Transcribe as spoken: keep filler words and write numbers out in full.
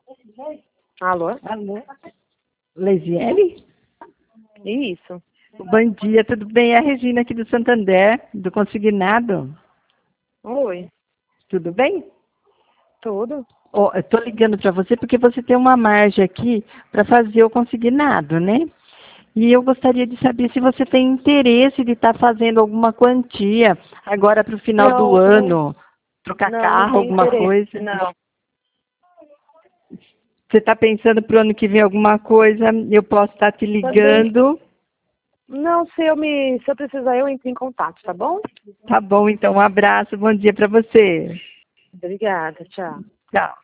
Alô? Alô? Leisiele? Isso. Bom dia, tudo bem? É a Regina aqui do Santander, do Consignado. Oi. Tudo bem? Tudo? Oh, eu tô ligando para você porque você tem uma margem aqui para fazer o consignado, né? E eu gostaria de saber se você tem interesse de estar fazendo alguma quantia agora para o final Não, do ano, trocar não, não carro, tenho alguma interesse. coisa. Não. Você está pensando para o ano que vem alguma coisa? Eu posso estar te Também. ligando. Não, se eu me, se eu precisar, eu entro em contato, tá bom? Tá bom, então um abraço, bom dia para você. Obrigada, tchau. Tchau.